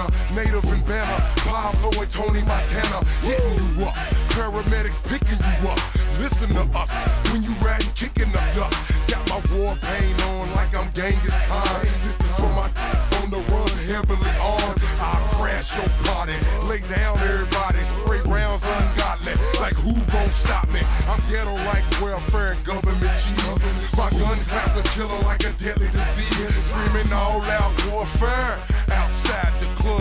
Santana, Native and Banner, Pablo and Tony Montana, hitting you up, paramedics picking you up. Listen to us when you riding, kicking the dust. Got my war paint on like I'm Genghis Khan. This is for my on the run, heavily armed. I'll crash your party, lay down everybody, spray rounds ungodly. Like who gon' stop me? I'm ghetto like welfare and government cheese. My gun claps a killer like a deadly disease. Screaming all out warfare.